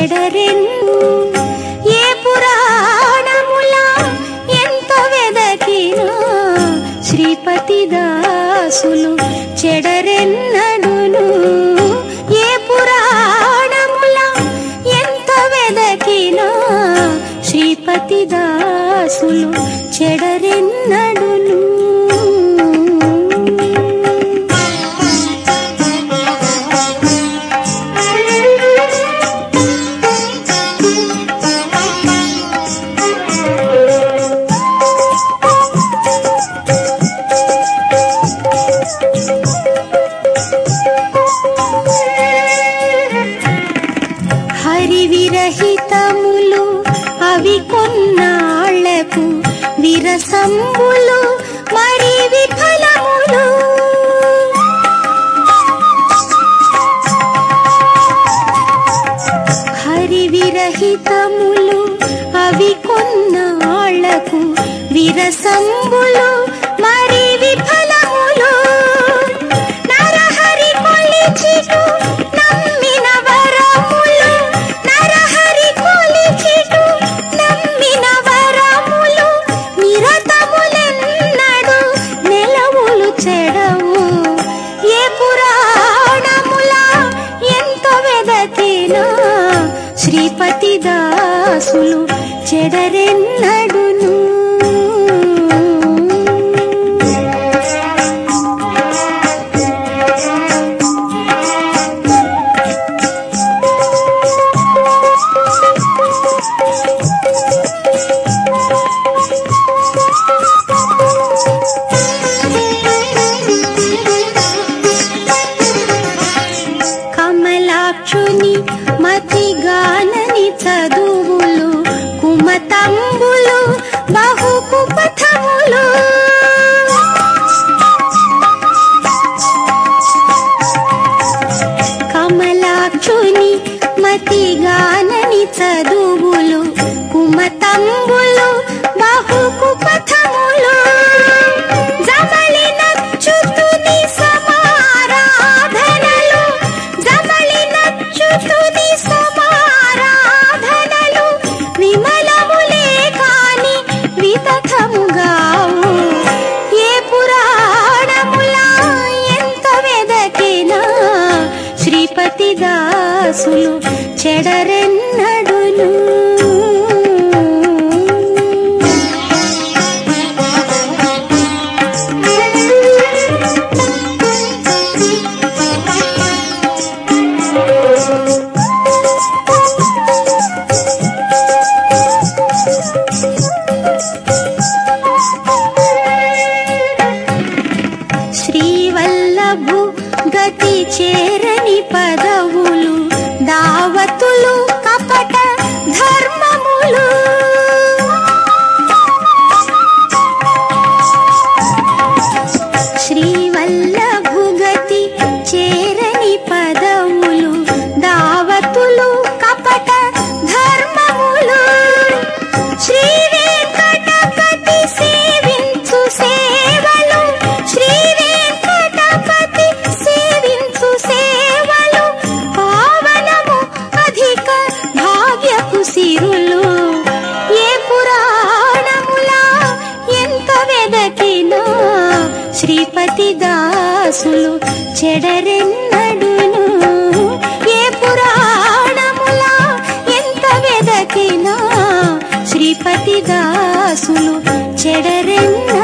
చెడరెన్ను. ఏ పురాణముల ఎంత వెదకినా శ్రీపతి దాసులు చెడరెన్నడును. ఏ పురాణముల ఎంత వెదకినా శ్రీపతి దాసులు చెడరెన్నడును. హరివిరహితములు అవి కొన్నాళ్లకు విరసంబులు మరి విఫలములు. హరివిరహితములు అవి కొన్నాళ్లకు విరసంబులు మరి విఫలములు. నరహరి కొలిచిటు నమ్మిన వరములు, నరహరి కొలిచిటు నమ్మిన వరములు నిరతములెన్నడు నెలవులు చెడవు. ఏ పురాణముల ఎంత వెదకినా శ్రీపతి దాసులు చెడరెన్నడును. కమలాక్షుని మతిగానని చదువులు కుమతంబులు బహు కుపథములు. కమలాక్షుని మతిగానని చదువులు కుమతంబులు బహు కుపథములు. జమలి నచ్చుతుని సమారాధనలు, జమలి నచ్చుతుని సమారాధనలు విమలములే కాని వితథముగావు. ఏ పురాణముల ఎంత వెదకినా శ్రీపతి దాసులు చెడరెన్నడును. శ్రీవల్లభు గతి చేరని పదవులు దావతులు కపట ధర్మములు. శ్రీవల్లభు గతి చేరని పదవులు దావతులు కపట ధర్మములు. శ్రీ వెంకటపతి సేవించు సేవలు, శ్రీ వెంకటపతి సేవించు సేవలు పావనము అధిక భాగ్యపు సిరులు. ఏ పురాణముల ఎంత వెదకినా శ్రీపతి దాసులు చెడరెన్నడును. ఏ పురాణముల ఎంత వెదకినా శ్రీపతి దాసులు చెడరెన్న